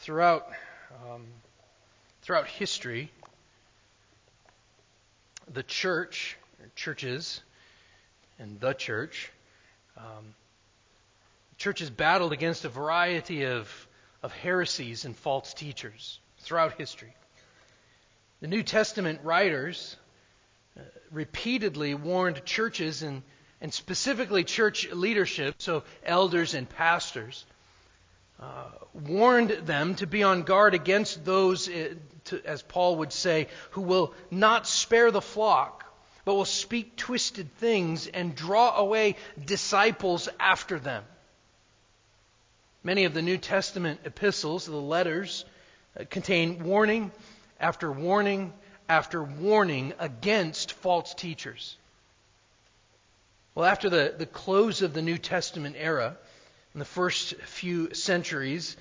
Throughout history, the church, churches, and the church has battled against a variety of heresies and false teachers throughout history. The New Testament writers repeatedly warned churches and specifically church leadership, so elders and pastors, warned them to be on guard against those, as Paul would say, who will not spare the flock, but will speak twisted things and draw away disciples after them. Many of the New Testament epistles, the letters, contain warning after warning after warning against false teachers. Well, after the close of the New Testament era, in the first few centuries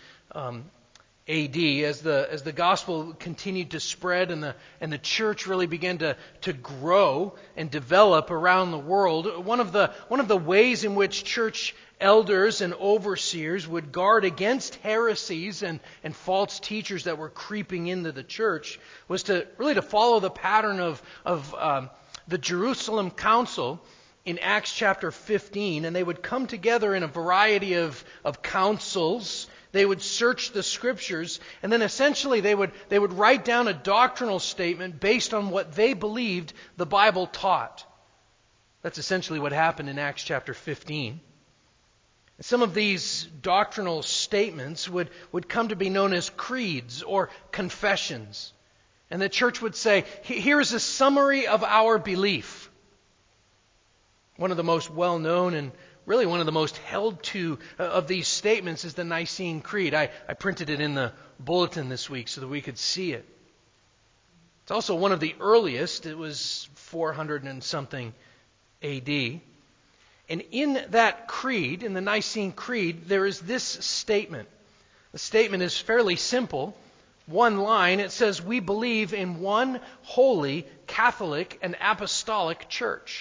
A.D., as the gospel continued to spread and the church really began to grow and develop around the world, one of the ways in which church elders and overseers would guard against heresies and false teachers that were creeping into the church was to follow the pattern of the Jerusalem Council in Acts chapter 15, and they would come together in a variety of councils. They would search the Scriptures, and then essentially they would write down a doctrinal statement based on what they believed the Bible taught. That's essentially what happened in Acts chapter 15. Some of these doctrinal statements would come to be known as creeds or confessions. And the church would say, here's a summary of our belief. One of the most well-known and really one of the most held to of these statements is the Nicene Creed. I printed it in the bulletin this week so that we could see it. It's also one of the earliest. It was 400 and something A.D. And in that creed, in the Nicene Creed, there is this statement. The statement is fairly simple. One line, it says, "We believe in one holy, Catholic, and apostolic church."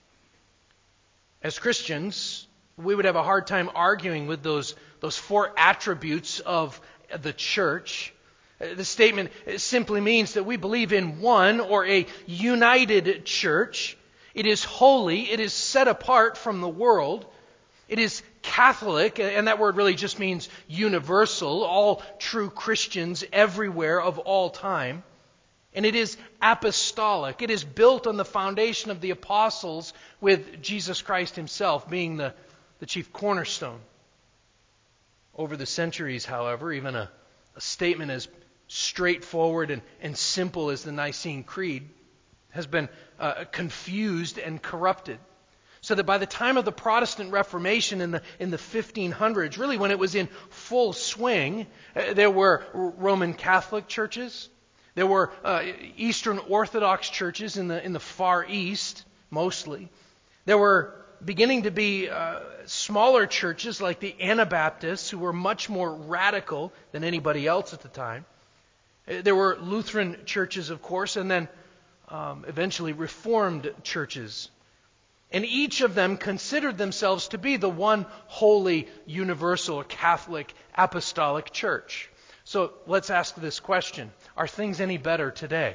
As Christians, we would have a hard time arguing with those four attributes of the church. The statement simply means that we believe in one or a united church. It is holy. It is set apart from the world. It is Catholic, and that word really just means universal, all true Christians everywhere of all time. And it is apostolic. It is built on the foundation of the apostles, with Jesus Christ himself being the chief cornerstone. Over the centuries, however, even a statement as straightforward and simple as the Nicene Creed has been confused and corrupted. So that by the time of the Protestant Reformation in the 1500s, really when it was in full swing, there were Roman Catholic churches. There were Eastern Orthodox churches in the Far East, mostly. There were beginning to be smaller churches like the Anabaptists, who were much more radical than anybody else at the time. There were Lutheran churches, of course, and then eventually Reformed churches. And each of them considered themselves to be the one holy, universal, Catholic, apostolic church. So let's ask this question. Are things any better today?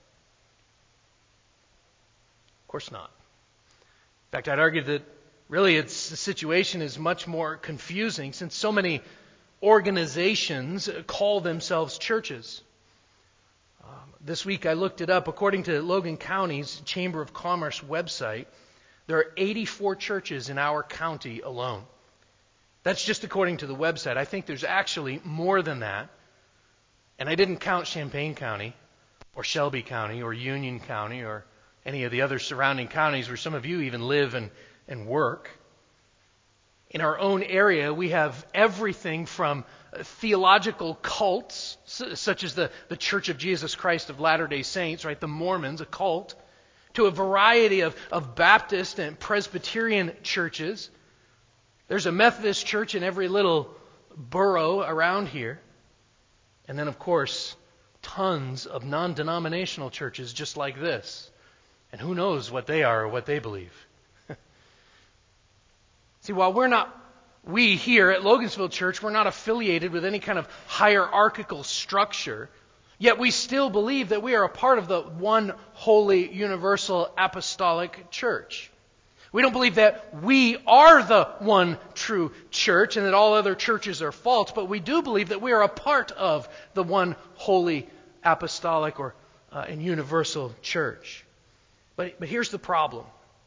Of course not. In fact, I'd argue that really the situation is much more confusing since so many organizations call themselves churches. This week I looked it up. According to Logan County's Chamber of Commerce website, there are 84 churches in our county alone. That's just according to the website. I think there's actually more than that. And I didn't count Champaign County or Shelby County or Union County or any of the other surrounding counties where some of you even live and work. In our own area, we have everything from theological cults, such as the Church of Jesus Christ of Latter-day Saints, right? The Mormons, a cult, to a variety of Baptist and Presbyterian churches. There's a Methodist church in every little borough around here. And then, of course, tons of non-denominational churches just like this. And who knows what they are or what they believe. See, while we're not We here at Logansville Church, we're not affiliated with any kind of hierarchical structure, yet we still believe that we are a part of the one holy, universal, apostolic church. We don't believe that we are the one true church and that all other churches are false, but we do believe that we are a part of the one holy, apostolic, and universal church. But here's the problem.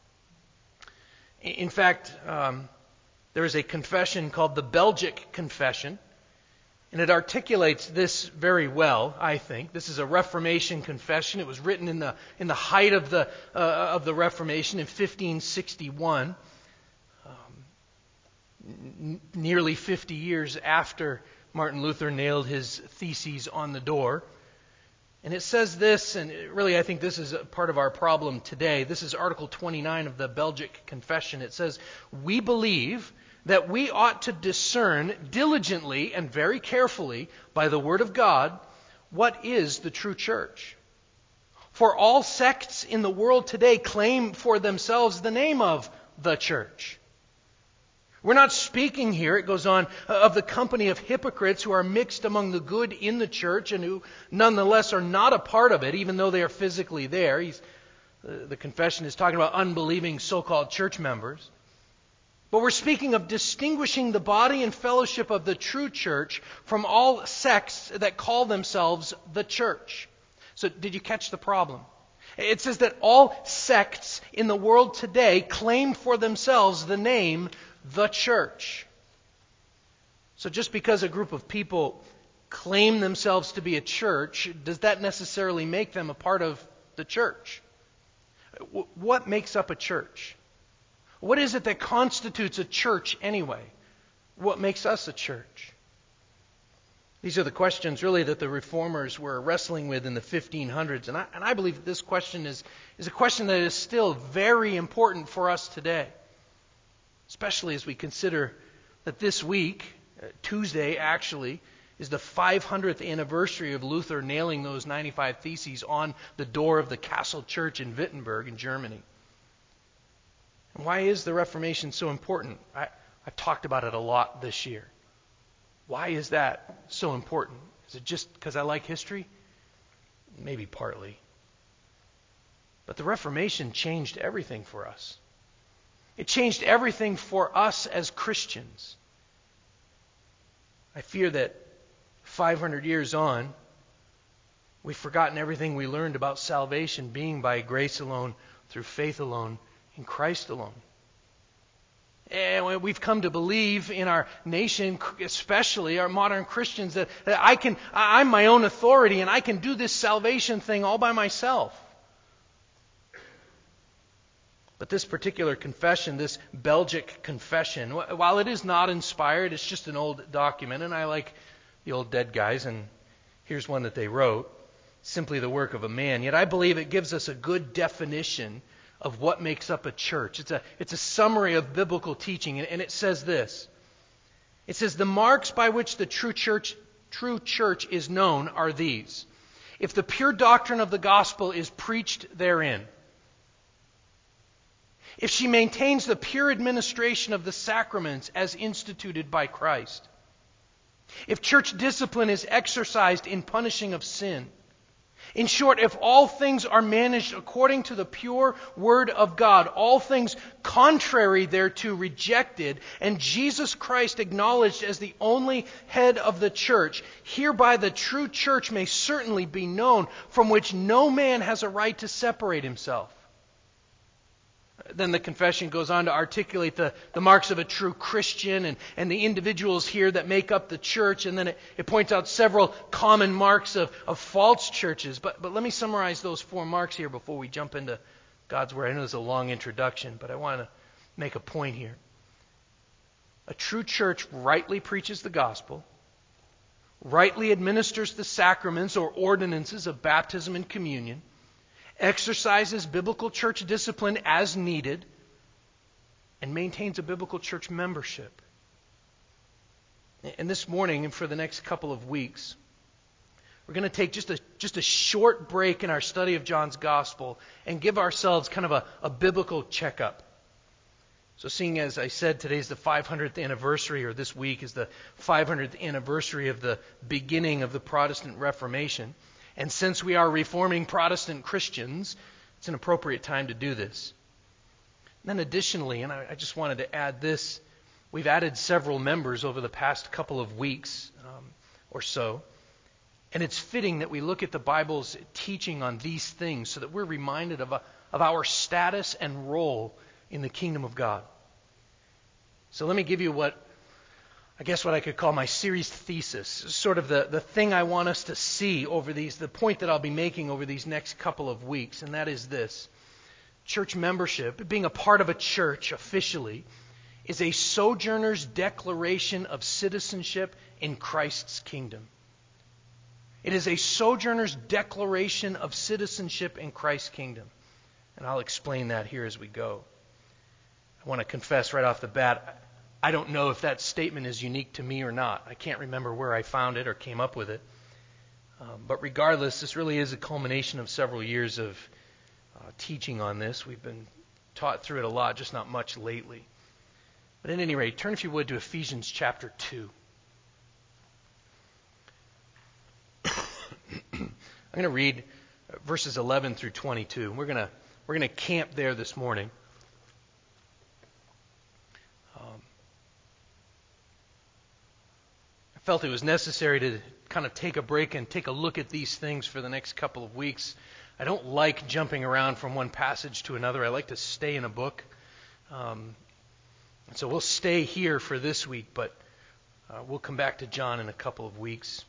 In fact, there is a confession called the Belgic Confession, and it articulates this very well, I think. This is a Reformation confession. It was written in the height of the Reformation in 1561, nearly 50 years after Martin Luther nailed his theses on the door. And it says this, and really I think this is a part of our problem today. This is Article 29 of the Belgic Confession. It says, "We believe that we ought to discern diligently and very carefully by the Word of God what is the true church. For all sects in the world today claim for themselves the name of the church." We're not speaking here, it goes on, of the company of hypocrites who are mixed among the good in the church and who nonetheless are not a part of it, even though they are physically there. The confession is talking about unbelieving so-called church members. But we're speaking of distinguishing the body and fellowship of the true church from all sects that call themselves the church. So did you catch the problem? It says that all sects in the world today claim for themselves the name the church. So just because a group of people claim themselves to be a church, does that necessarily make them a part of the church? What makes up a church? What is it that constitutes a church anyway? What makes us a church? These are the questions really that the reformers were wrestling with in the 1500s. And I believe that this question is a question that is still very important for us today. Especially as we consider that this week, Tuesday actually, is the 500th anniversary of Luther nailing those 95 Theses on the door of the Castle Church in Wittenberg in Germany. And why is the Reformation so important? I've talked about it a lot this year. Why is that so important? Is it just because I like history? Maybe partly. But the Reformation changed everything for us. It changed everything for us as Christians. I fear that 500 years on, we've forgotten everything we learned about salvation being by grace alone, through faith alone, in Christ alone. And we've come to believe in our nation, especially our modern Christians, that I'm my own authority and I can do this salvation thing all by myself. But this particular confession, this Belgic confession, while it is not inspired, it's just an old document, and I like the old dead guys, and here's one that they wrote, simply the work of a man. Yet I believe it gives us a good definition of what makes up a church. It's a summary of biblical teaching, and it says this. It says, "The marks by which the true church is known are these. If the pure doctrine of the gospel is preached therein, if she maintains the pure administration of the sacraments as instituted by Christ, if church discipline is exercised in punishing of sin, in short, if all things are managed according to the pure word of God, all things contrary thereto rejected, and Jesus Christ acknowledged as the only head of the church, hereby the true church may certainly be known, from which no man has a right to separate himself." Then the confession goes on to articulate the marks of a true Christian and the individuals here that make up the church. And then it points out several common marks of false churches. But let me summarize those 4 marks here before we jump into God's Word. I know it's a long introduction, but I want to make a point here. A true church rightly preaches the gospel, rightly administers the sacraments or ordinances of baptism and communion, exercises biblical church discipline as needed, and maintains a biblical church membership. And this morning and for the next couple of weeks, we're going to take just a short break in our study of John's Gospel and give ourselves kind of a biblical checkup. So seeing as I said, today's the 500th anniversary, or this week is the 500th anniversary of the beginning of the Protestant Reformation, and since we are reforming Protestant Christians, it's an appropriate time to do this. And then additionally, and I just wanted to add this, we've added several members over the past couple of weeks or so, and it's fitting that we look at the Bible's teaching on these things so that we're reminded of our status and role in the kingdom of God. So let me give you what I could call my series thesis, sort of the thing I want us to see over the point that I'll be making over these next couple of weeks, and that is this. Church membership, being a part of a church officially, is a sojourner's declaration of citizenship in Christ's kingdom. It is a sojourner's declaration of citizenship in Christ's kingdom. And I'll explain that here as we go. I want to confess right off the bat, I don't know if that statement is unique to me or not. I can't remember where I found it or came up with it. But regardless, this really is a culmination of several years of teaching on this. We've been taught through it a lot, just not much lately. But at any rate, turn if you would to Ephesians chapter 2. I'm going to read verses 11 through 22. We're going to camp there this morning. I felt it was necessary to kind of take a break and take a look at these things for the next couple of weeks. I don't like jumping around from one passage to another. I like to stay in a book. And so we'll stay here for this week, but we'll come back to John in a couple of weeks.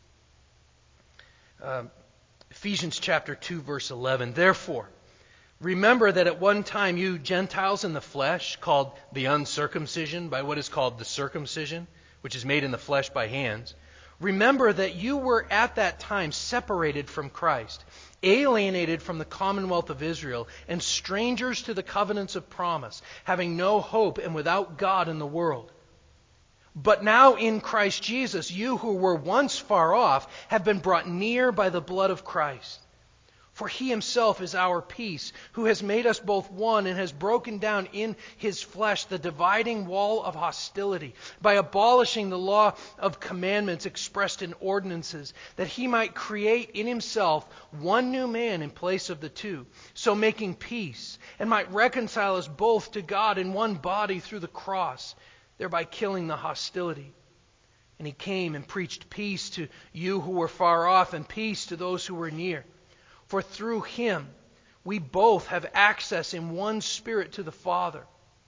Ephesians chapter 2, verse 11. Therefore, remember that at one time you Gentiles in the flesh, called the uncircumcision by what is called the circumcision, which is made in the flesh by hands. Remember that you were at that time separated from Christ, alienated from the commonwealth of Israel, and strangers to the covenants of promise, having no hope and without God in the world. But now in Christ Jesus, you who were once far off have been brought near by the blood of Christ. For he himself is our peace, who has made us both one and has broken down in his flesh the dividing wall of hostility by abolishing the law of commandments expressed in ordinances, that he might create in himself one new man in place of the two, so making peace, and might reconcile us both to God in one body through the cross, thereby killing the hostility. And he came and preached peace to you who were far off and peace to those who were near. For through him we both have access in one Spirit to the Father.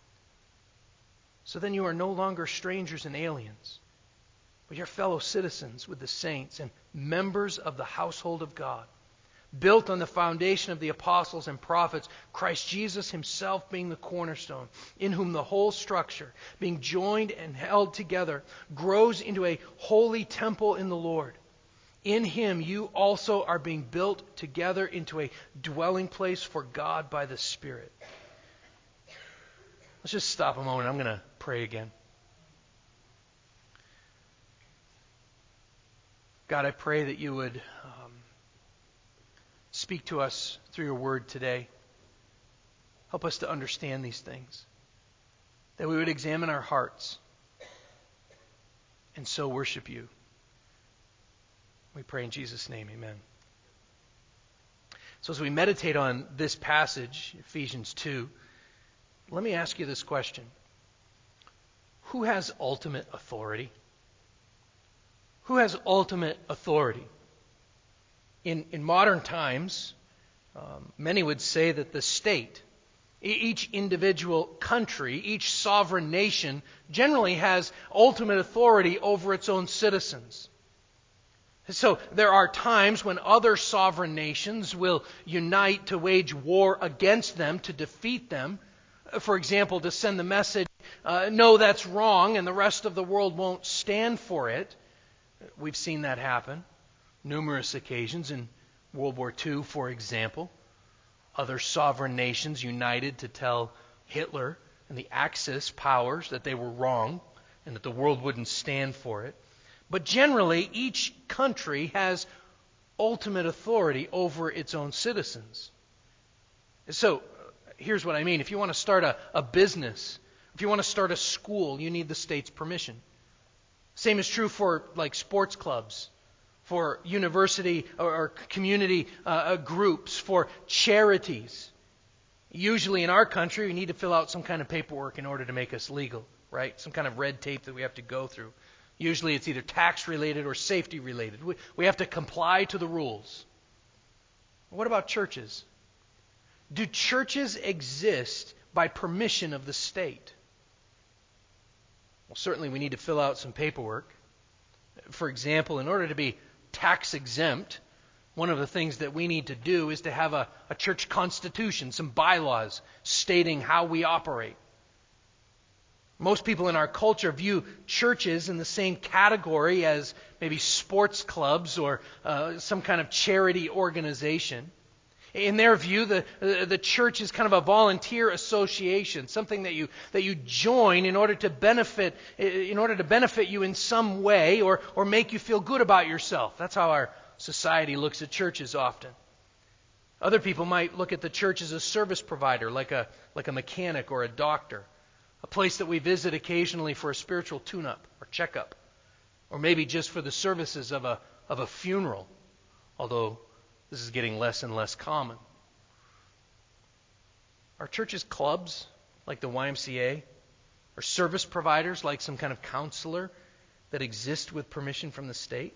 So then you are no longer strangers and aliens, but you're fellow citizens with the saints and members of the household of God, built on the foundation of the apostles and prophets, Christ Jesus himself being the cornerstone, in whom the whole structure, being joined and held together, grows into a holy temple in the Lord. In him you also are being built together into a dwelling place for God by the Spirit. Let's just stop a moment. I'm going to pray again. God, I pray that you would speak to us through your word today. Help us to understand these things. That we would examine our hearts and so worship you. We pray in Jesus' name, amen. So as we meditate on this passage, Ephesians 2, let me ask you this question. Who has ultimate authority? Who has ultimate authority? In modern times, many would say that the state, each individual country, each sovereign nation generally has ultimate authority over its own citizens. So there are times when other sovereign nations will unite to wage war against them, to defeat them. For example, to send the message, no, that's wrong, and the rest of the world won't stand for it. We've seen that happen numerous occasions in World War II, for example. Other sovereign nations united to tell Hitler and the Axis powers that they were wrong and that the world wouldn't stand for it. But generally, each country has ultimate authority over its own citizens. So, here's what I mean. If you want to start a business, If you want to start a school, you need the state's permission. Same is true for like sports clubs, for university or community groups, for charities. Usually in our country, we need to fill out some kind of paperwork in order to make us legal, right? Some kind of red tape that we have to go through. Usually it's either tax related or safety related. We have to comply to the rules. What about churches? Do churches exist by permission of the state? Well, certainly we need to fill out some paperwork. For example, in order to be tax exempt, one of the things that we need to do is to have a church constitution, some bylaws stating how we operate. Most people in our culture view churches in the same category as maybe sports clubs or some kind of charity organization. In their view, the church is kind of a volunteer association, something that you join in order to benefit you in some way or make you feel good about yourself. That's how our society looks at churches often. Other people might look at the church as a service provider, like a mechanic or a doctor, a place that we visit occasionally for a spiritual tune-up or checkup, or maybe just for the services of a funeral, although this is getting less and less common. Are churches clubs like the YMCA? Or service providers like some kind of counselor that exist with permission from the state?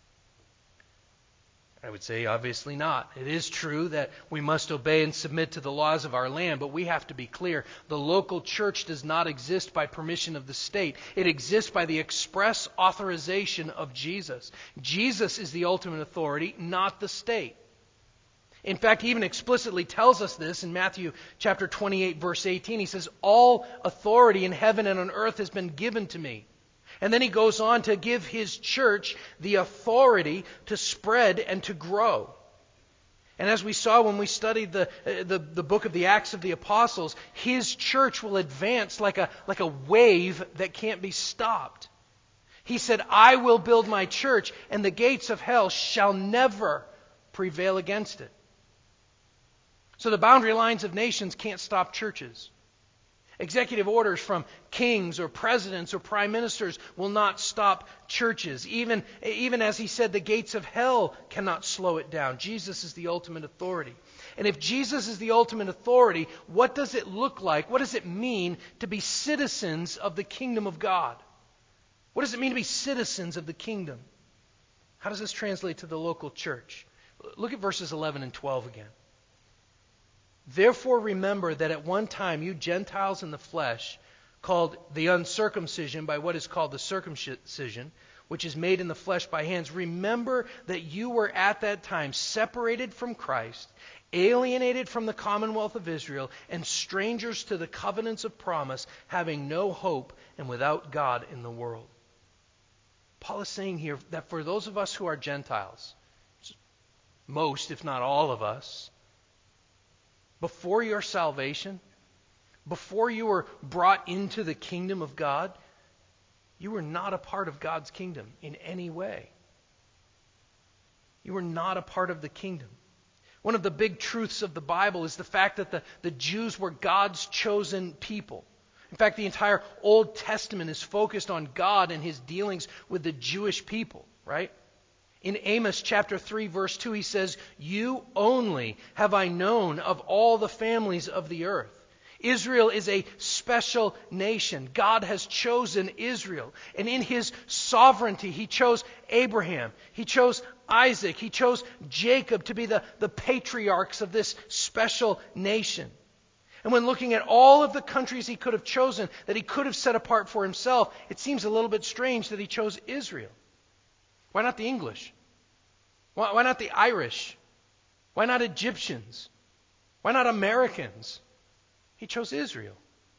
I would say obviously not. It is true that we must obey and submit to the laws of our land, but we have to be clear. The local church does not exist by permission of the state. It exists by the express authorization of Jesus. Jesus is the ultimate authority, not the state. In fact, he even explicitly tells us this in Matthew chapter 28, verse 18. He says, "All authority in heaven and on earth has been given to me." And then he goes on to give his church the authority to spread and to grow. And as we saw when we studied the book of the Acts of the Apostles, his church will advance like a wave that can't be stopped. He said, "I will build my church, and the gates of hell shall never prevail against it." So the boundary lines of nations can't stop churches. Executive orders from kings or presidents or prime ministers will not stop churches. Even as he said, the gates of hell cannot slow it down. Jesus is the ultimate authority. And if Jesus is the ultimate authority, what does it look like? What does it mean to be citizens of the kingdom of God? What does it mean to be citizens of the kingdom? How does this translate to the local church? Look at verses 11 and 12 again. "Therefore remember that at one time you Gentiles in the flesh, called the uncircumcision by what is called the circumcision, which is made in the flesh by hands, remember that you were at that time separated from Christ, alienated from the commonwealth of Israel, and strangers to the covenants of promise, having no hope and without God in the world." Paul is saying here that for those of us who are Gentiles, most, if not all of us, before your salvation, before you were brought into the kingdom of God, you were not a part of God's kingdom in any way. You were not a part of the kingdom. One of the big truths of the Bible is the fact that the Jews were God's chosen people. In fact, the entire Old Testament is focused on God and his dealings with the Jewish people, right? In Amos chapter 3, verse 2, he says, "You only have I known of all the families of the earth." Israel is a special nation. God has chosen Israel. And in his sovereignty, he chose Abraham. He chose Isaac. He chose Jacob to be the patriarchs of this special nation. And when looking at all of the countries he could have chosen, that he could have set apart for himself, it seems a little bit strange that he chose Israel. Why not the English? Why not the Irish? Why not Egyptians? Why not Americans? He chose Israel.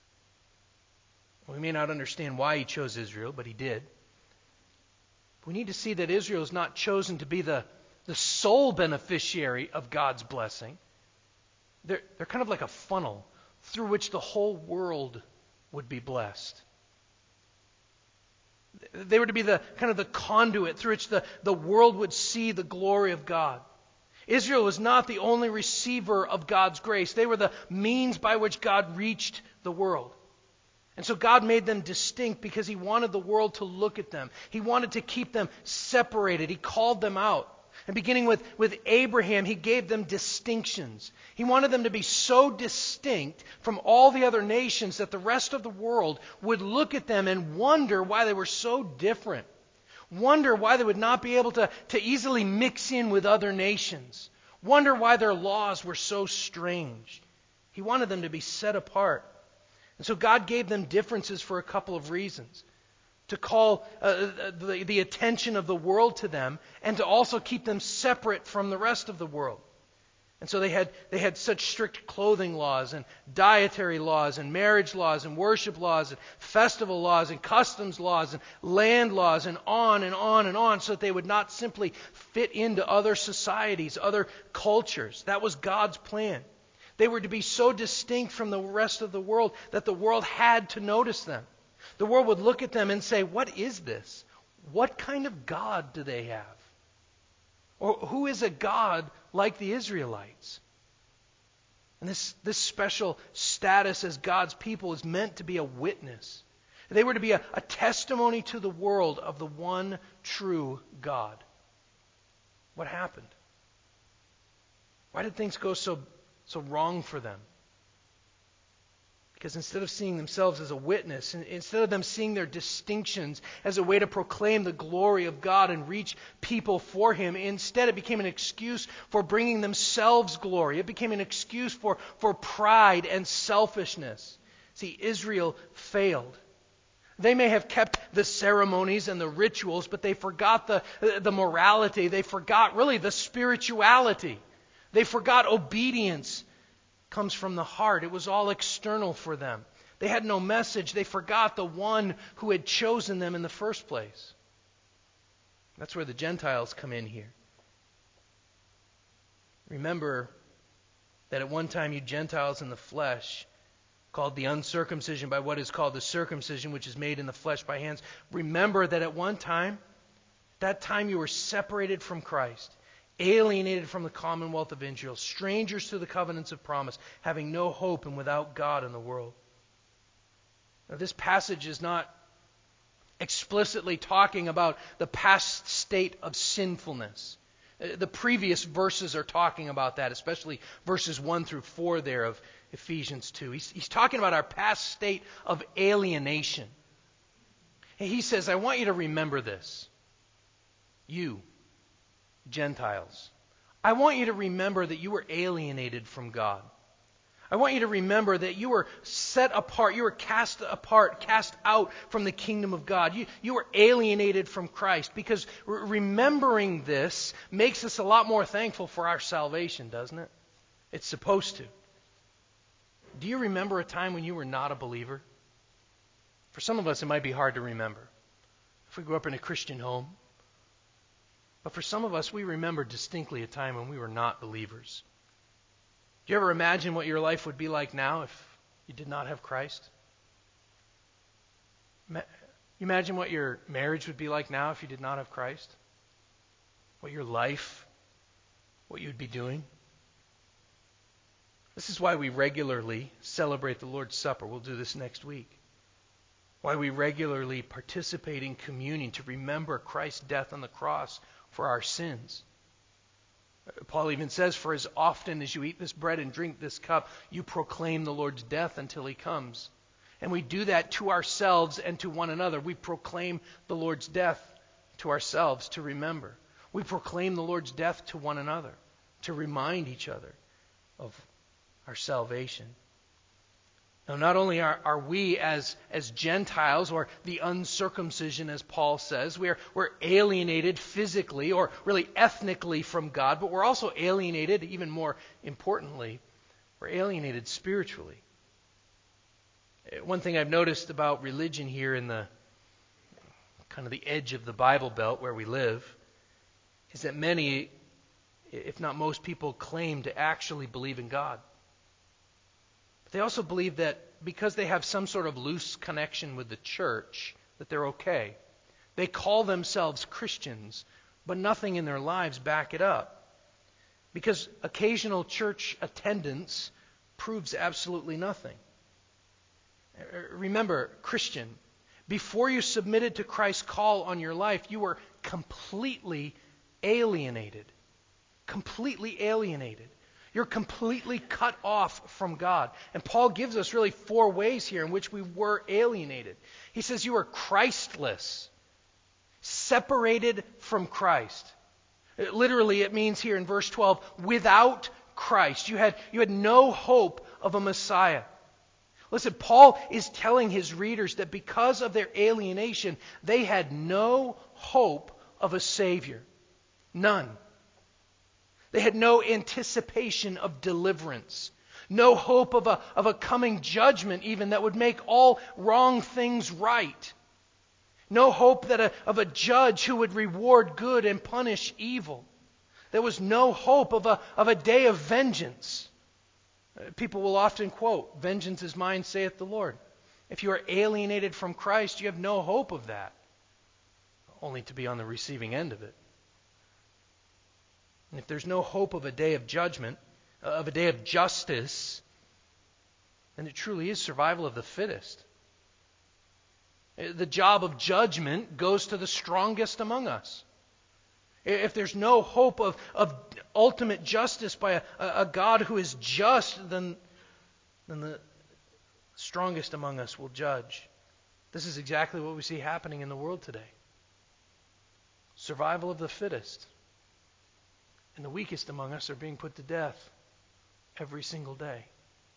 We may not understand why he chose Israel, but he did. We need to see that Israel is not chosen to be the sole beneficiary of God's blessing. They're kind of like a funnel through which the whole world would be blessed. They were to be the kind of the conduit through which the world would see the glory of God. Israel was not the only receiver of God's grace. They were the means by which God reached the world. And so God made them distinct because He wanted the world to look at them. He wanted to keep them separated. He called them out. And beginning with Abraham, He gave them distinctions. He wanted them to be so distinct from all the other nations that the rest of the world would look at them and wonder why they were so different. Wonder why they would not be able to easily mix in with other nations. Wonder why their laws were so strange. He wanted them to be set apart. And so God gave them differences for a couple of reasons. To call the attention of the world to them, and to also keep them separate from the rest of the world. And so they had such strict clothing laws and dietary laws and marriage laws and worship laws and festival laws and customs laws and land laws and on and on and on, so that they would not simply fit into other societies, other cultures. That was God's plan. They were to be so distinct from the rest of the world that the world had to notice them. The world would look at them and say, what is this? What kind of God do they have? Or who is a God like the Israelites? And this special status as God's people is meant to be a witness. They were to be a testimony to the world of the one true God. What happened? Why did things go so wrong for them? Because instead of seeing themselves as a witness, instead of them seeing their distinctions as a way to proclaim the glory of God and reach people for Him, instead it became an excuse for bringing themselves glory. It became an excuse for pride and selfishness. See, Israel failed. They may have kept the ceremonies and the rituals, but they forgot the morality. They forgot really the spirituality. They forgot obedience comes from the heart. It was all external for them. They had no message. They forgot the one who had chosen them in the first place. That's where the Gentiles come in here. Remember that at one time you Gentiles in the flesh, called the uncircumcision by what is called the circumcision, which is made in the flesh by hands. Remember that at one time, that time you were separated from Christ, alienated from the commonwealth of Israel, strangers to the covenants of promise, having no hope and without God in the world. Now, this passage is not explicitly talking about the past state of sinfulness. The previous verses are talking about that, especially verses 1 through 4 there of Ephesians 2. He's talking about our past state of alienation. He says, I want you to remember this. You, Gentiles, I want you to remember that you were alienated from God. I want you to remember that you were set apart, you were cast apart, cast out from the kingdom of God. You were alienated from Christ, because remembering this makes us a lot more thankful for our salvation, doesn't it? It's supposed to. Do you remember a time when you were not a believer? For some of us, it might be hard to remember. If we grew up in a Christian home. But for some of us, we remember distinctly a time when we were not believers. Do you ever imagine what your life would be like now if you did not have Christ? You imagine what your marriage would be like now if you did not have Christ? What your life, what you'd be doing? This is why we regularly celebrate the Lord's Supper. We'll do this next week. Why we regularly participate in communion to remember Christ's death on the cross for our sins. Paul even says, for as often as you eat this bread and drink this cup, you proclaim the Lord's death until He comes. And we do that to ourselves and to one another. We proclaim the Lord's death to ourselves to remember. We proclaim the Lord's death to one another to remind each other of our salvation. Now, not only are we as Gentiles, or the uncircumcision, as Paul says, we're alienated physically or really ethnically from God, but we're also alienated, even more importantly, we're alienated spiritually. One thing I've noticed about religion here in the kind of the edge of the Bible Belt where we live is that many, if not most people, claim to actually believe in God. They also believe that because they have some sort of loose connection with the church, that they're okay. They call themselves Christians, but nothing in their lives back it up. Because occasional church attendance proves absolutely nothing. Remember, Christian, before you submitted to Christ's call on your life, you were completely alienated. Completely alienated. You're completely cut off from God. And Paul gives us really 4 ways here in which we were alienated. He says you were Christless, separated from Christ. Literally, it means here in verse 12, without Christ. You had no hope of a Messiah. Listen, Paul is telling his readers that because of their alienation, they had no hope of a Savior. None. They had no anticipation of deliverance. No hope of a coming judgment even that would make all wrong things right. No hope of a judge who would reward good and punish evil. There was no hope of a day of vengeance. People will often quote, "Vengeance is mine, saith the Lord." If you are alienated from Christ, you have no hope of that, only to be on the receiving end of it. And if there's no hope of a day of judgment, of a day of justice, then it truly is survival of the fittest. The job of judgment goes to the strongest among us. If there's no hope of ultimate justice by a God who is just, then the strongest among us will judge. This is exactly what we see happening in the world today. Survival of the fittest. And the weakest among us are being put to death every single day.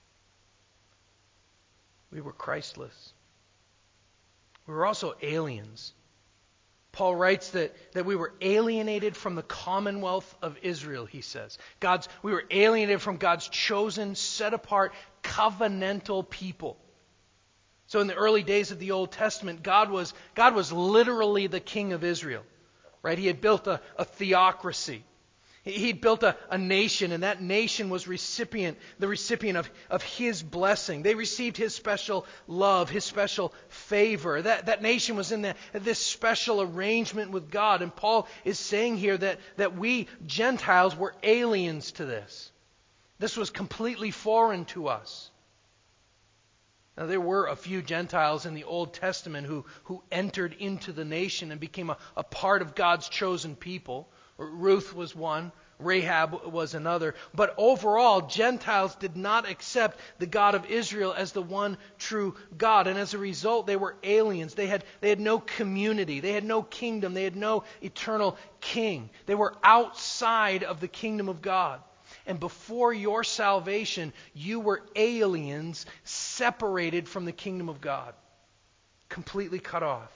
We were Christless. We were also aliens. Paul writes that we were alienated from the commonwealth of Israel, he says. We were alienated from God's chosen, set-apart, covenantal people. So in the early days of the Old Testament, God was literally the king of Israel. Right? He had built a theocracy. He'd built a nation, and that nation was the recipient of his blessing. They received his special love, his special favor. That nation was in this special arrangement with God. And Paul is saying here that we Gentiles were aliens to this. This was completely foreign to us. Now, there were a few Gentiles in the Old Testament who entered into the nation and became a part of God's chosen people. Ruth was one. Rahab was another. But overall, Gentiles did not accept the God of Israel as the one true God. And as a result, they were aliens. They had no community. They had no kingdom. They had no eternal king. They were outside of the kingdom of God. And before your salvation, you were aliens, separated from the kingdom of God. Completely cut off.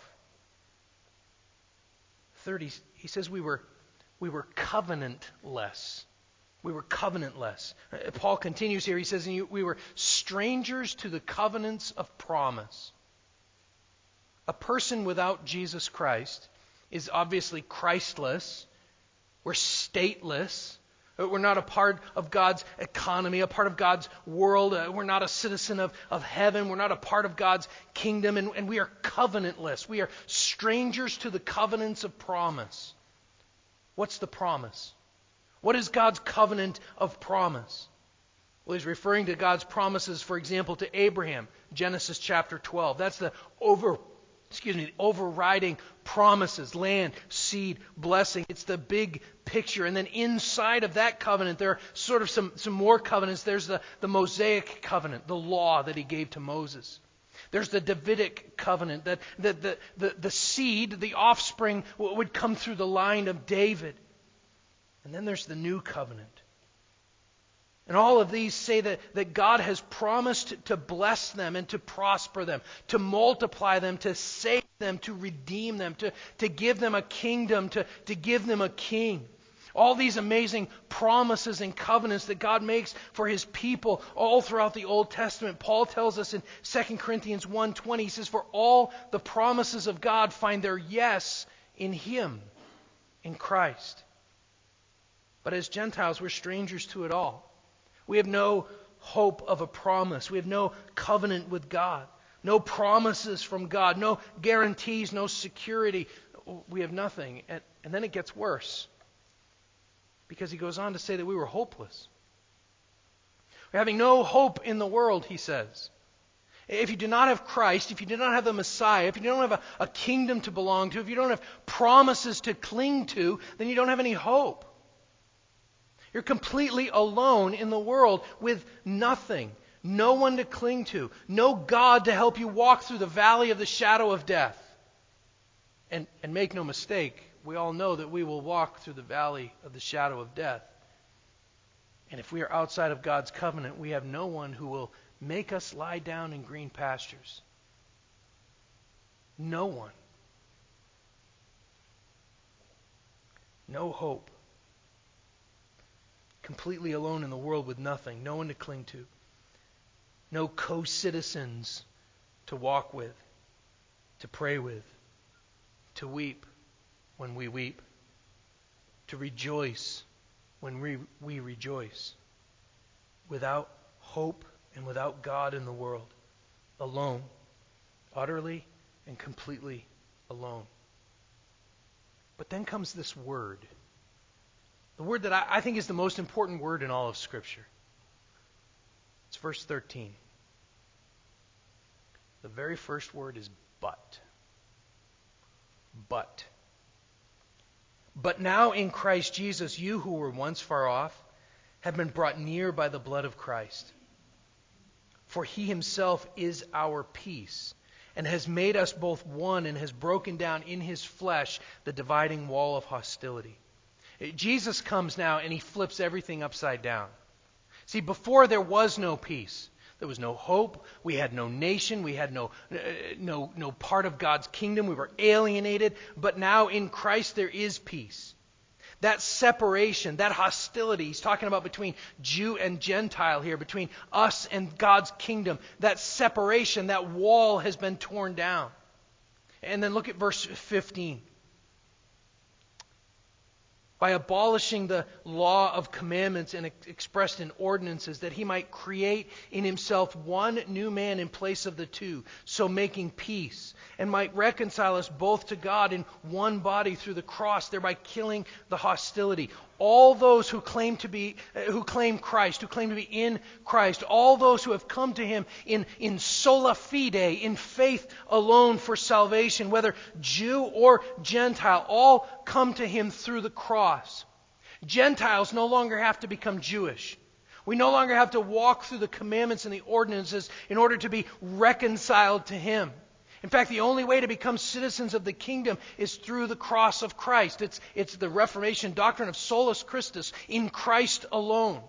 30, he says we were covenantless. We were covenantless. Paul continues here. He says, we were strangers to the covenants of promise. A person without Jesus Christ is obviously Christless. We're stateless. We're not a part of God's economy, a part of God's world. We're not a citizen of heaven. We're not a part of God's kingdom. And we are covenantless. We are strangers to the covenants of promise. What's the promise? What is God's covenant of promise? Well, he's referring to God's promises, for example, to Abraham, Genesis chapter 12. That's the overriding promises, land, seed, blessing. It's the big picture. And then inside of that covenant, there are sort of some more covenants. There's the Mosaic covenant, the law that he gave to Moses. There's the Davidic covenant, that the seed, the offspring, would come through the line of David. And then there's the new covenant. And all of these say that God has promised to bless them and to prosper them, to multiply them, to save them, to redeem them, to give them a kingdom, to give them a king. All these amazing promises and covenants that God makes for his people all throughout the Old Testament. Paul tells us in 2 Corinthians 1:20, he says, "For all the promises of God find their yes in him, in Christ." But as Gentiles, we're strangers to it all. We have no hope of a promise. We have no covenant with God. No promises from God. No guarantees, no security. We have nothing. And then it gets worse. Because he goes on to say that we were hopeless. We're having no hope in the world, he says. If you do not have Christ, if you do not have the Messiah, if you don't have a kingdom to belong to, if you don't have promises to cling to, then you don't have any hope. You're completely alone in the world with nothing, no one to cling to, no God to help you walk through the valley of the shadow of death. And make no mistake, we all know that we will walk through the valley of the shadow of death. And if we are outside of God's covenant, we have no one who will make us lie down in green pastures. No one. No hope. Completely alone in the world with nothing, no one to cling to. No co-citizens to walk with, to pray with, to weep when we weep, to rejoice when we rejoice. Without hope and without God in the world. Alone. Utterly and completely alone. But then comes this word. The word that I think is the most important word in all of Scripture. It's verse 13. The very first word is but. But. But now in Christ Jesus, you who were once far off have been brought near by the blood of Christ. For he himself is our peace, and has made us both one, and has broken down in his flesh the dividing wall of hostility. Jesus comes now and he flips everything upside down. See, before there was no peace. There was no hope. We had no nation. We had no part of God's kingdom. We were alienated. But now in Christ there is peace. That separation, that hostility, he's talking about between Jew and Gentile here, between us and God's kingdom. That separation, that wall has been torn down. And then look at verse 15. By abolishing the law of commandments and expressed in ordinances, that he might create in himself one new man in place of the two, so making peace, and might reconcile us both to God in one body through the cross, thereby killing the hostility. All those who claim Christ, who claim to be in Christ, all those who have come to him in sola fide, in faith alone for salvation, whether Jew or Gentile, all come to him through the cross. Gentiles no longer have to become Jewish. We no longer have to walk through the commandments and the ordinances in order to be reconciled to him. In fact, the only way to become citizens of the kingdom is through the cross of Christ. It's the Reformation doctrine of solus Christus, in Christ alone.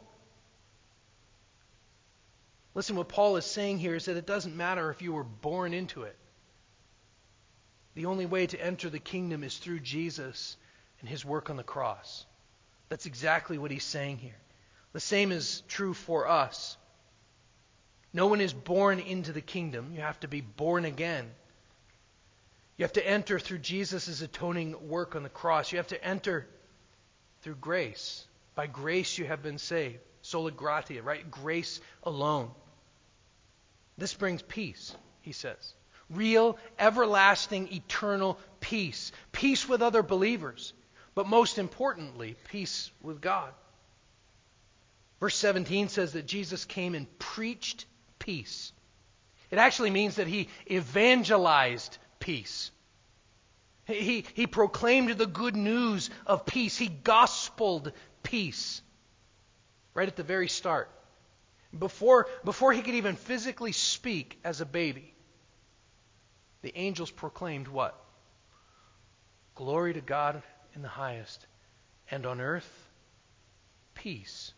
Listen, what Paul is saying here is that it doesn't matter if you were born into it. The only way to enter the kingdom is through Jesus and his work on the cross. That's exactly what he's saying here. The same is true for us. No one is born into the kingdom. You have to be born again. You have to enter through Jesus' atoning work on the cross. You have to enter through grace. By grace you have been saved. Sola gratia, right? Grace alone. This brings peace, he says. Real, everlasting, eternal peace. Peace with other believers. But most importantly, peace with God. Verse 17 says that Jesus came and preached peace. It actually means that he evangelized peace. He proclaimed the good news of peace. He gospeled peace. Right at the very start. Before he could even physically speak as a baby, the angels proclaimed what? Glory to God in the highest, and on earth, peace.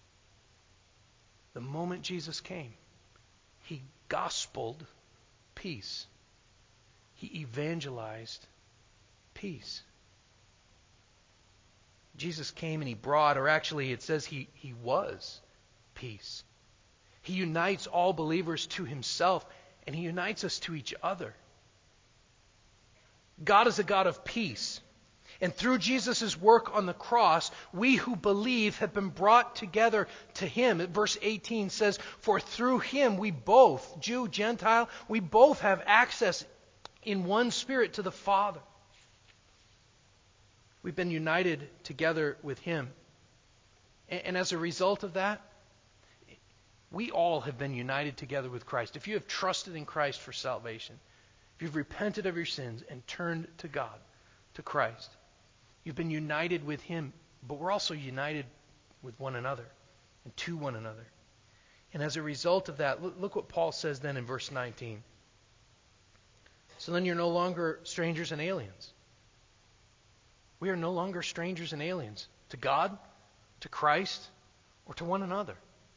The moment Jesus came, he gospeled peace. He evangelized peace. Jesus came and he brought, or actually it says he was peace. He unites all believers to himself, and he unites us to each other. God is a God of peace. And through Jesus' work on the cross, we who believe have been brought together to him. Verse 18 says, for through him we both, Jew, Gentile, we both have access in one spirit to the Father. We've been united together with him. And as a result of that, We all have been united together with Christ. If you have trusted in Christ for salvation, if you've repented of your sins and turned to God, to Christ, you've been united with Him, but we're also united with one another and to one another. And as a result of that, look what Paul says then in verse 19. So then you're no longer strangers and aliens. We are no longer strangers and aliens to God, to Christ, or to one another.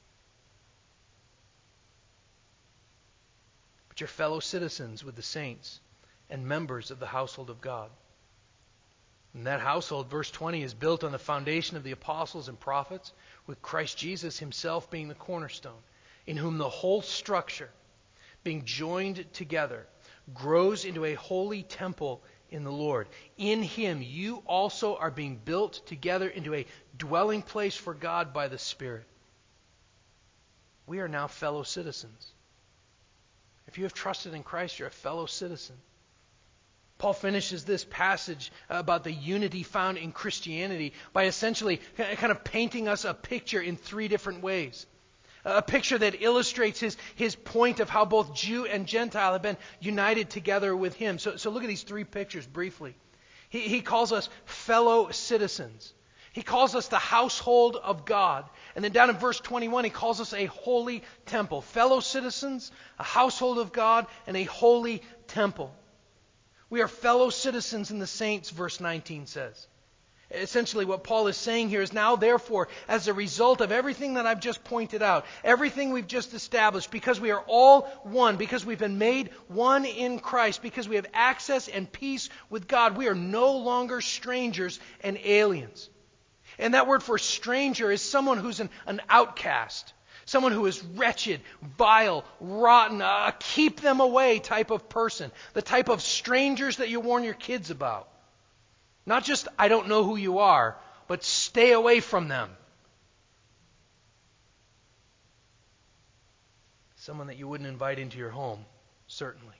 But you're fellow citizens with the saints and members of the household of God. And that household, verse 20, is built on the foundation of the apostles and prophets, with Christ Jesus Himself being the cornerstone, in whom the whole structure, being joined together, grows into a holy temple in the Lord. In Him you also are being built together into a dwelling place for God by the Spirit. We are now fellow citizens. If you have trusted in Christ, you're a fellow citizen. Paul finishes this passage about the unity found in Christianity by essentially kind of painting us a picture in three different ways. A picture that illustrates his point of how both Jew and Gentile have been united together with Him. So look at these three pictures briefly. He calls us fellow citizens. He calls us the household of God. And then down in verse 21, he calls us a holy temple. Fellow citizens, a household of God, and a holy temple. We are fellow citizens in the saints, verse 19 says. Essentially what Paul is saying here is now, therefore, as a result of everything that I've just pointed out, everything we've just established, because we are all one, because we've been made one in Christ, because we have access and peace with God, we are no longer strangers and aliens. And that word for stranger is someone who's an outcast, someone who is wretched, vile, rotten, keep them away type of person, the type of strangers that you warn your kids about. Not just, I don't know who you are, but stay away from them. Someone that you wouldn't invite into your home, certainly.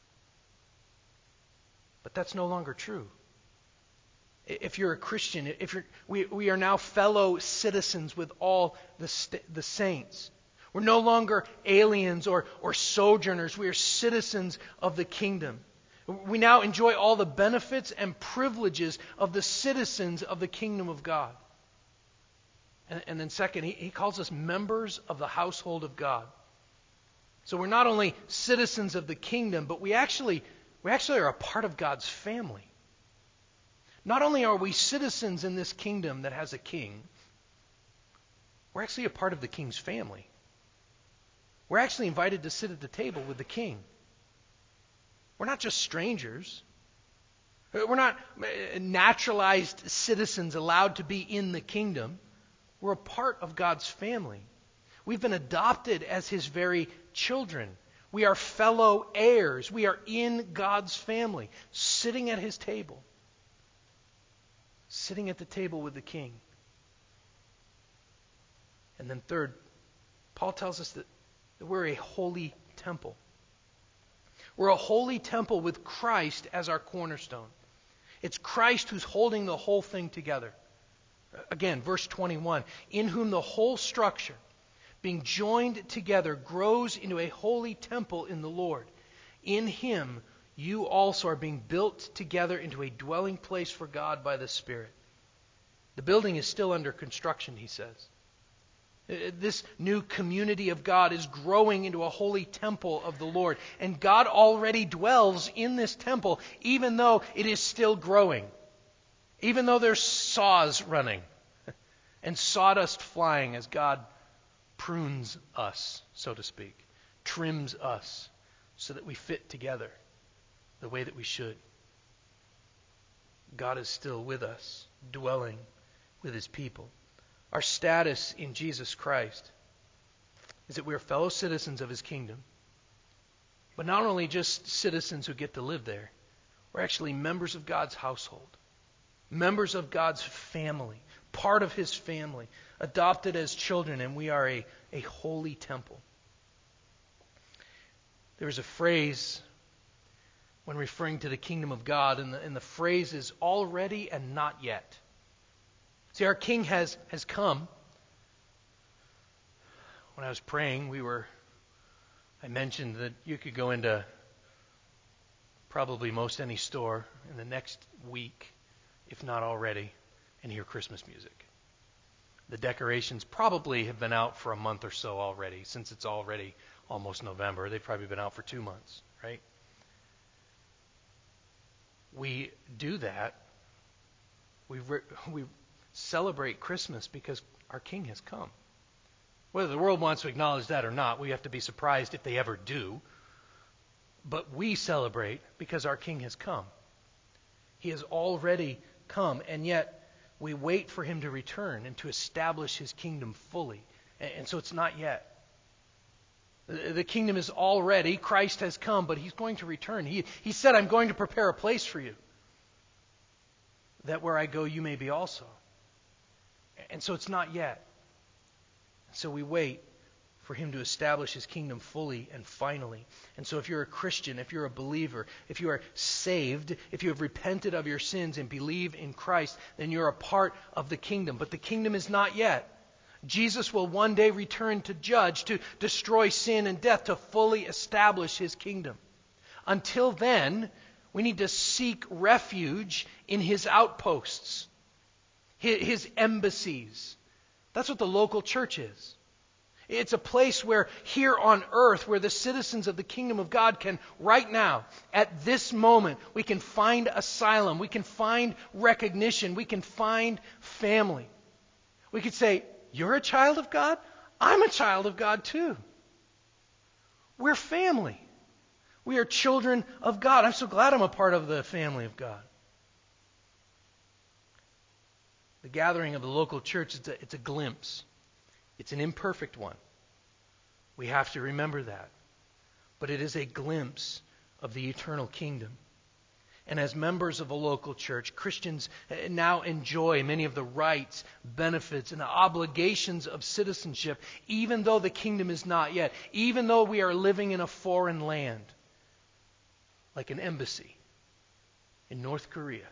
But that's no longer true. If you're a Christian, we are now fellow citizens with all the saints. We're no longer aliens or sojourners. We are citizens of the kingdom. We now enjoy all the benefits and privileges of the citizens of the kingdom of God. And then second, he calls us members of the household of God. So we're not only citizens of the kingdom, but we actually are a part of God's family. Not only are we citizens in this kingdom that has a king, we're actually a part of the king's family. We're actually invited to sit at the table with the king. We're not just strangers. We're not naturalized citizens allowed to be in the kingdom. We're a part of God's family. We've been adopted as His very children. We are fellow heirs. We are in God's family, sitting at His table. Sitting at the table with the king. And then third, Paul tells us that we're a holy temple. We're a holy temple with Christ as our cornerstone. It's Christ who's holding the whole thing together. Again, verse 21, in whom the whole structure, being joined together, grows into a holy temple in the Lord. In Him, you also are being built together into a dwelling place for God by the Spirit. The building is still under construction, he says. This new community of God is growing into a holy temple of the Lord. And God already dwells in this temple, even though it is still growing. Even though there's saws running and sawdust flying as God prunes us, so to speak, trims us so that we fit together the way that we should. God is still with us, dwelling with His people. Our status in Jesus Christ is that we are fellow citizens of His kingdom. But not only just citizens who get to live there, we're actually members of God's household, members of God's family, part of His family, adopted as children, and we are a holy temple. There is a phrase when referring to the kingdom of God, and the phrase is already and not yet. See, our King has come. when I was praying, I mentioned that you could go into probably most any store in the next week, if not already, and hear Christmas music. The decorations probably have been out for a month or so already, since it's already almost November. They've probably been out for 2 months, right? We do that. We celebrate Christmas because our King has come. Whether the world wants to acknowledge that or not, we have to be surprised if they ever do. But we celebrate because our King has come. He has already come, and yet we wait for him to return and to establish his kingdom fully. And so it's not yet. The kingdom is already, Christ has come, but he's going to return. He said, I'm going to prepare a place for you, that where I go you may be also. And so it's not yet. So we wait for him to establish his kingdom fully and finally. And so if you're a Christian, if you're a believer, if you are saved, if you have repented of your sins and believe in Christ, then you're a part of the kingdom. But the kingdom is not yet. Jesus will one day return to judge, to destroy sin and death, to fully establish his kingdom. Until then, we need to seek refuge in his outposts, his embassies. That's what the local church is. It's a place where here on earth, where the citizens of the kingdom of God can, right now, at this moment, we can find asylum, we can find recognition, we can find family. We could say, you're a child of God? I'm a child of God too. We're family. We are children of God. I'm so glad I'm a part of the family of God. The gathering of the local church, it's a glimpse. It's an imperfect one. We have to remember that. But it is a glimpse of the eternal kingdom. And as members of a local church, Christians now enjoy many of the rights, benefits, and the obligations of citizenship, even though the kingdom is not yet, even though we are living in a foreign land, like an embassy in North Korea.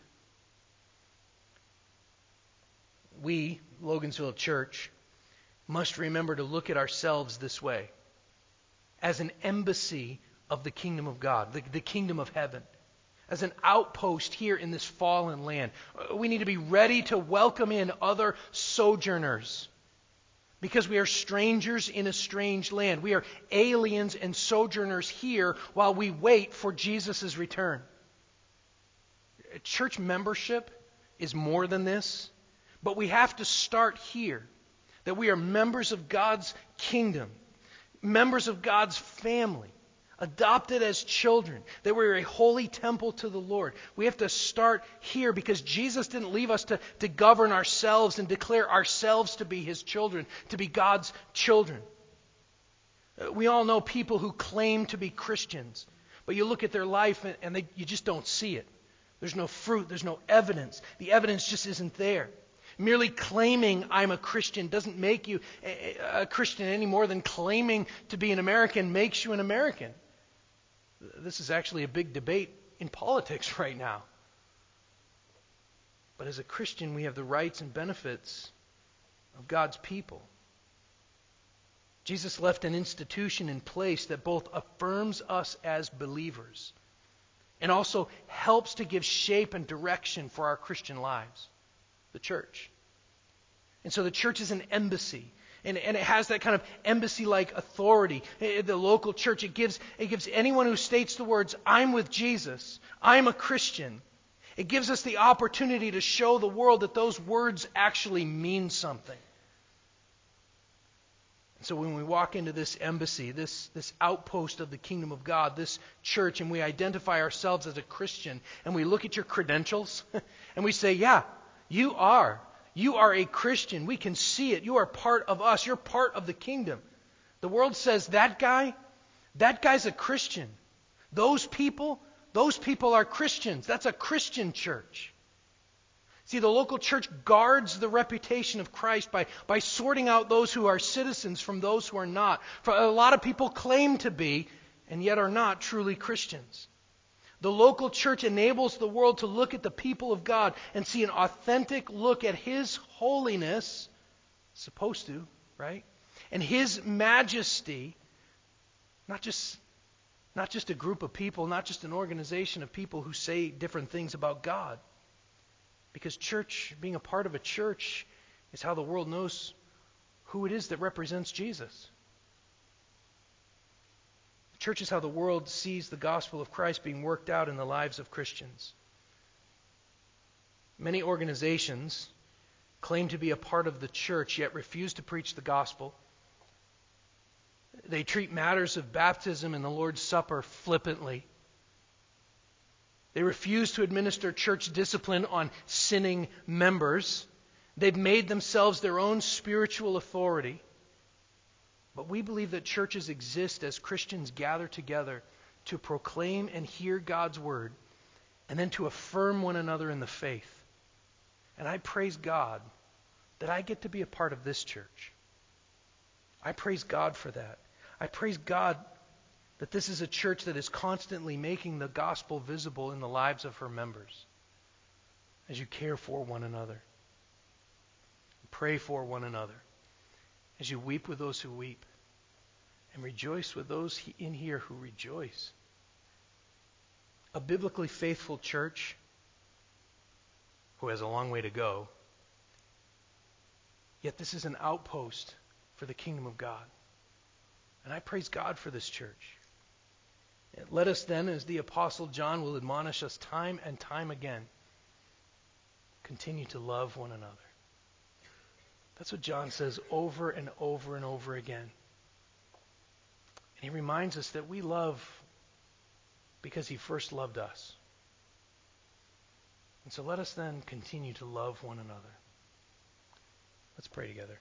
We, Logansville Church, must remember to look at ourselves this way, as an embassy of the kingdom of God, the kingdom of heaven, as an outpost here in this fallen land. We need to be ready to welcome in other sojourners, because we are strangers in a strange land. We are aliens and sojourners here while we wait for Jesus' return. Church membership is more than this, but we have to start here. That we are members of God's kingdom, members of God's family, adopted as children, that we're a holy temple to the Lord. We have to start here because Jesus didn't leave us to govern ourselves and declare ourselves to be his children, to be God's children. We all know people who claim to be Christians, but you look at their life and you just don't see it. There's no fruit, there's no evidence. The evidence just isn't there. Merely claiming I'm a Christian doesn't make you a Christian any more than claiming to be an American makes you an American. This is actually a big debate in politics right now. But as a Christian, we have the rights and benefits of God's people. Jesus left an institution in place that both affirms us as believers and also helps to give shape and direction for our Christian lives. The church. And so the church is an embassy. And it has that kind of embassy-like authority. The local church, it gives anyone who states the words, I'm with Jesus, I'm a Christian. It gives us the opportunity to show the world that those words actually mean something. And so when we walk into this embassy, this outpost of the kingdom of God, this church, and we identify ourselves as a Christian, and we look at your credentials, and we say, yeah, you are a Christian. We can see it. You are part of us. You're part of the kingdom. The world says, that guy's a Christian. Those people are Christians. That's a Christian church. See, the local church guards the reputation of Christ by sorting out those who are citizens from those who are not. For a lot of people claim to be, and yet are not truly Christians. The local church enables the world to look at the people of God and see an authentic look at his holiness, supposed to, right? And His majesty, not just a group of people, not just an organization of people who say different things about God. Because church, being a part of a church, is how the world knows who it is that represents Jesus. Church is how the world sees the gospel of Christ being worked out in the lives of Christians. Many organizations claim to be a part of the church, yet refuse to preach the gospel. They treat matters of baptism and the Lord's Supper flippantly. They refuse to administer church discipline on sinning members. They've made themselves their own spiritual authority. But we believe that churches exist as Christians gather together to proclaim and hear God's word, and then to affirm one another in the faith. And I praise God that I get to be a part of this church. I praise God for that. I praise God that this is a church that is constantly making the gospel visible in the lives of her members as you care for one another, pray for one another, as you weep with those who weep, and rejoice with those in here who rejoice. A biblically faithful church who has a long way to go, yet this is an outpost for the kingdom of God. And I praise God for this church. And let us then, as the Apostle John will admonish us time and time again, continue to love one another. That's what John says over and over and over again. And he reminds us that we love because he first loved us. And so let us then continue to love one another. Let's pray together.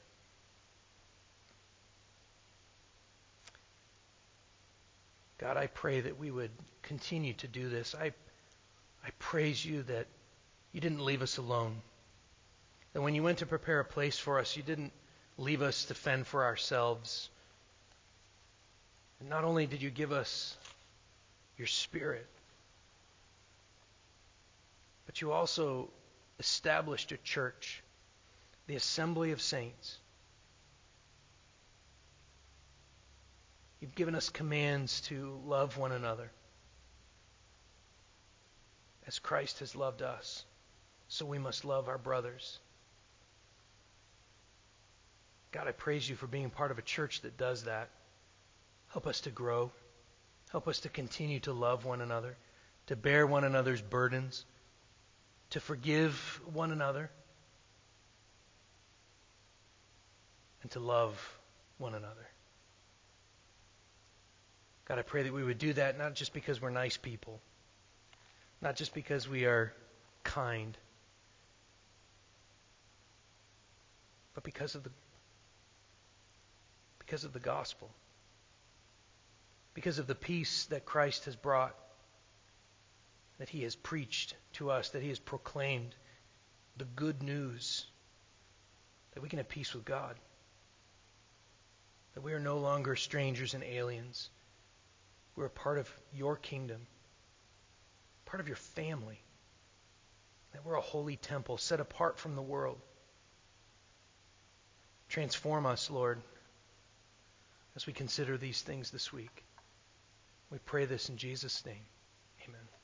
God, I pray that we would continue to do this. I praise you that you didn't leave us alone. That when you went to prepare a place for us, you didn't leave us to fend for ourselves. And not only did you give us your Spirit, but you also established a church, the assembly of saints. You've given us commands to love one another as Christ has loved us, so we must love our brothers. God, I praise you for being part of a church that does that. Help us to grow. Help us to continue to love one another, to bear one another's burdens, to forgive one another, and to love one another. God, I pray that we would do that not just because we're nice people, not just because we are kind, but because of the gospel, because of the peace that Christ has brought, that he has preached to us, that he has proclaimed the good news, that we can have peace with God, that we are no longer strangers and aliens. We're a part of your kingdom, part of your family, that we're a holy temple set apart from the world. Transform us, Lord, as we consider these things this week. We pray this in Jesus' name. Amen.